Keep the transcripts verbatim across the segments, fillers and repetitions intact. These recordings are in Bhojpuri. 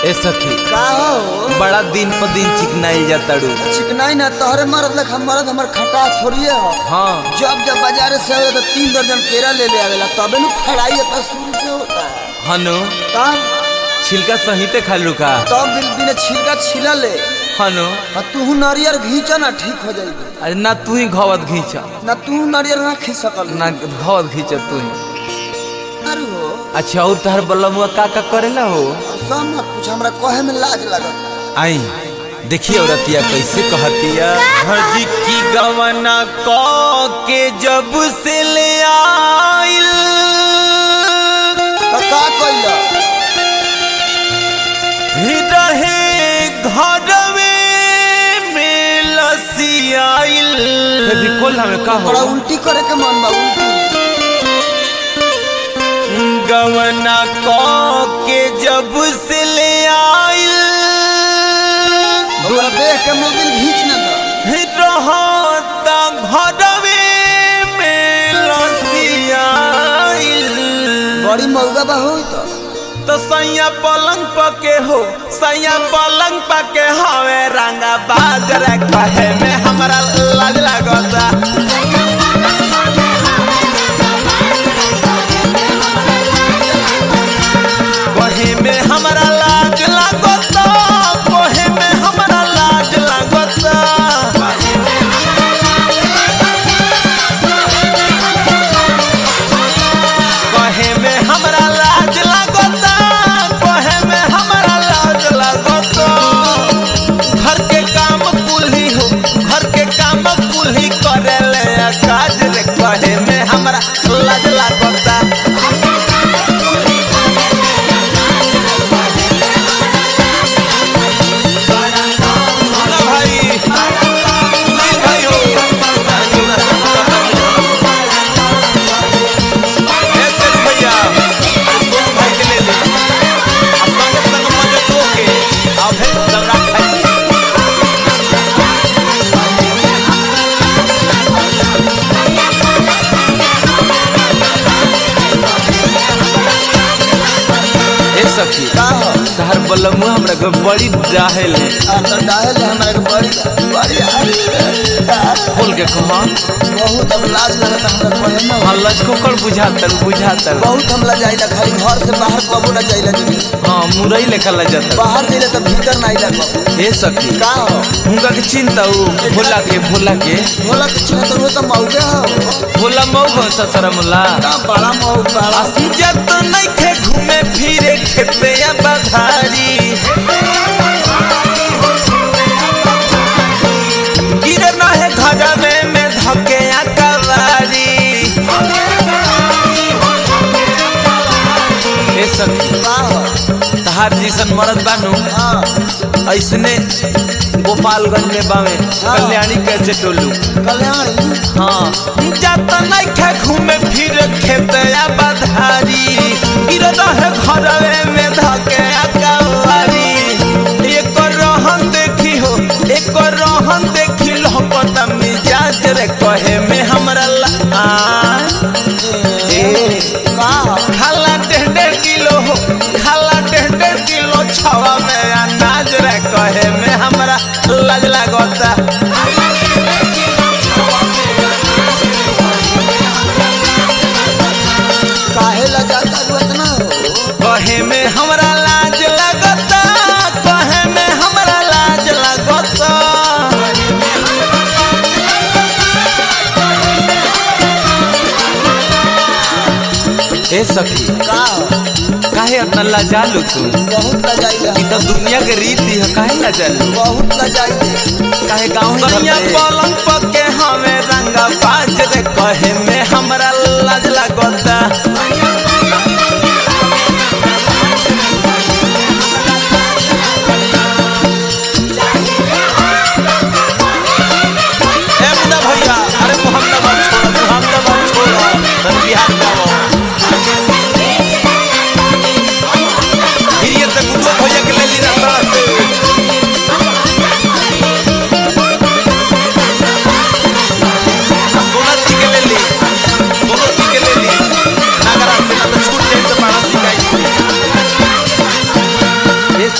ए सखी का हो बड़ा दिन पर दिन चिकनाइल जाता रू। चिकनाई ना तोहरे मरद लख मरद हमर खटा थोड़िए हो। हाँ जब जब बाजार से आवे तो तीन दर्जन केरा ले ले आवेला तबे नु खड़ाई अपना शुरू से होता है। हनु तब छिलका सहिते खा लुका। तब बिल बिना छिलका छिला ले हनु आ तू नारियल घींचा ना ठीक हो जाएगी। अरे ना तू ही घवत घींच ना तू नारियल ना खी सकल ना घवत घींच तू ही। अरे हो अच्छा और तहर बलमुआ का का करेला हो? सब मत कुछ हमरा कहे में लाज लगत। आई देखिए औरतिया कैसे कहतिया। हजी की गवना को के जब से ले आइल तो का कइला रहे घरवे में लसियाइल। बिल्कुल हमें का बड़ा हो उल्टी करे के मन बा उल्टी। गवना को के जब से ले आइल हमरा देख के मोबिल घींच ना दो। रहता घरवे में लसियाइल। बड़ी मौगा बा होई तो तो सैया पलंग पके हो सैया पलंग पके हवे रंगा बाजर कहे में हमरा लाज लगता। कहे में हमरा लाज लगता कहे में हमरा लाज लगता। कहे में हमरा लाज लगता कहे में हमरा लाज लगता। घर के काम कुल्ही हो घर के काम कुल्ही करे ले काज रे कहे में हमरा लाज लगता। सखी का हो तहर बलमुआ हमरा के बड़ी डाहेल आ तो डायल हमरा के बड़ी बड़ी खोल के कहा बहुत अब लाज लगता हमरा कहे में। हां लचकोकर बुझातर बुझातर बहुत हम ला जाइला खाली घर से बाहर कबो ना जाइला दीदी। हां मुरई लेखा ला जाता। बाहर जाइला तो भीतर ना आइला कबो। ए सखी का हो हुनका के चिंता हो भोला के भोला के बोला कुछ ना तो वो तो मौगे हो भोला मऊ ससरा मुला का बड़ा मौ बड़ा जत नहीं खे घूमे फिरे खेते या बधारी। गिरे ना है घर में में धके या कवारी। ए सखी का हो तहार जैसन मरद बानू हां ऐसने गोपालगंज में बावे कल्याणी कैसे टोलू। कल्याणी हाँ जत नहीं खे घूमे फिरे खेते या बधारी। गिरे ना है घर में धके या कवारी। एक रहन देखी हो एक रहन देखी लो पता मिजाज रे कहे में हमरा ला ए का हो खाला डेढ़ डेढ़ किलो हो खाला डेढ़ डेढ़ किलो छवा में अनाज रे कहे में हमरा लाज लगता। काहे ला जाता तू इतना हो कहे में हमरा लाज लगता कहे में हमरा लाज लगता। ए सखी का हो काहे इतना लाजालू तू? बहुत ला जाइला ई तो दुनिया के रीति है काहे लाजालू? बहुत ला जाइला काहे गाँव सैया पलंग पके हमें रंगा बाज रे कहे में हमरा लाज लगता। ए मुन्ना भैया अरे मोहम्मदाबाद छोड़ो मोहम्मदाबाद छोड़ो धन बिहार जाओ। फिर ये तक गुडो भैया के ले ली रहा था। सोना जी के ले ली सोना जी के ले ली नागरा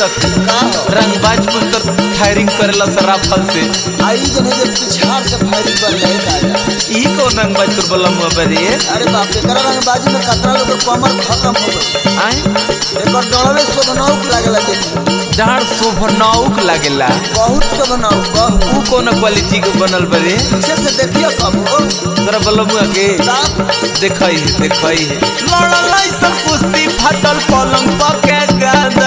सखी का हो रंगबाज पुत्र फायरिंग करेला सराफल से आई जने जे पिछाड़ से फायरिंग कर ले दादा ई कौन रंगबाज तुर बोला मुआ बरे अरे बाप रे करा रंगबाजी में कतरा लोग के कमर खत्म हो गई आए एकर डड़वे शोभनौक लागेला देखी डाढ़ शोभनौक लागेला बहुत शोभनौक बहुत ऊ कौन क्वालिटी के बनल बरे पीछे से देखियो कब हो तोरा बोला मुआ के साफ देखई है देखई है लड़लाई सब कुश्ती फाटल पलंग पके गादा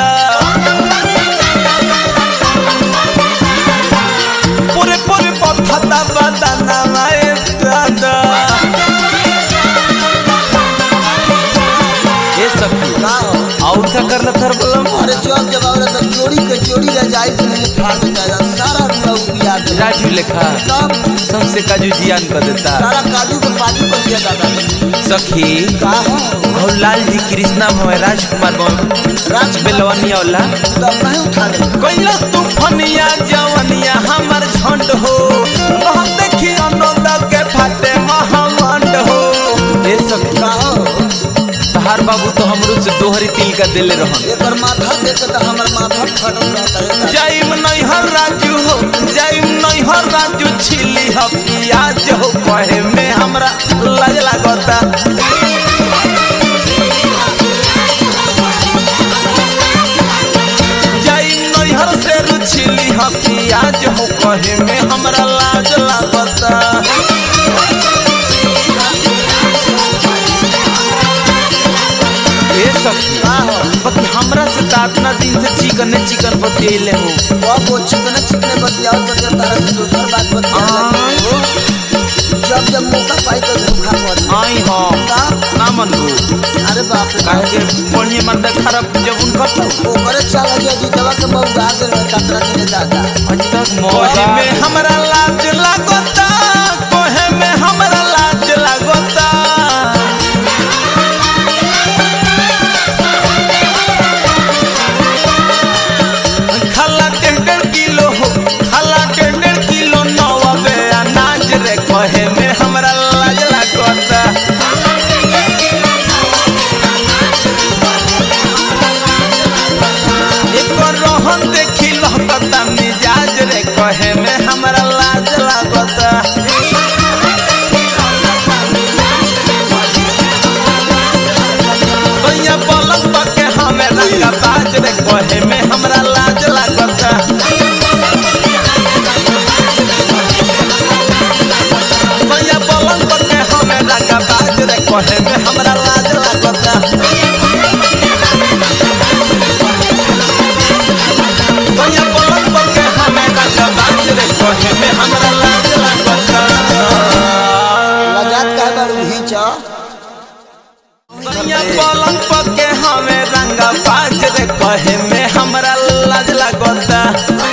पूरे पूरे पथता बदना माए दादा ये सखी का हो और क्या करला थर बोला अरे जब जब आवरे तो जोड़ी के जोड़ी रह जाई से नहीं फाड़ देता सारा लोग याद है राजू लेखा तब सबसे काजू जियान कर देता सारा काजू के पाजू कर दिया दादा सखी का हो और लाल जी कृष्णा भवे राजकुमार भवे राज बेलवानी औला तब नहीं उठा ले कैलस तूफनिया जवनिया हमर झंड हो बहुत देखी अनोदा के फाटे महामंड हो ए सखी का हो तहार बाबू तो हमरो से दोहरी तिल का देले रहन एकर माथा देख के तो हमर माथा फटल रहता है जाइम नैहर राजू हो जाइम नैहर राजू छिली ह पियाज हो कहे में हमरा लाज लागता जाइम नैहर से रुछिली ह पियाज हो कहे में हमरा लाज लागता ए सखी का हो बाकी हमरा से दातना दिन से चिकन ने चिकन बतेले हो वो वो चिकने चिकने बतियाओ तो जब तारा से दूसर बात बतिया जब जब मौका पाई तो धोखा कर आई हो का ना मन को अरे बाप रे काहे के बढ़िया मर्द खराब जब उनका तो ओकरे चला गया जी दवा के बहु गा दे कतरा के दादा आज तक मोहे में हमरा लाज लागता कोहे में हमरा लाज लागता खाला डेढ़ डेढ़ किलो हो खाला डेढ़ डेढ़ किलो नवाबे अनाज रे कहे में हमरा लाज लागता एक रोहन देखी लहकता मिजाज रे कहे में हमरा लाज लागता भैया पलंग पके हमें रंगा बाज रे कहे में हमरा लाज लागता भैया पलंग पके हमें रंगा बाज रे कहे में हमरा लाज लागता भैया पलंग पके हमें रंगा बाज रे कहे में हमरा लाज लागता लजात का बारू हिचा भैया पलंग पके हमें रंगा बाज रे कहे में हमरा लाज लागता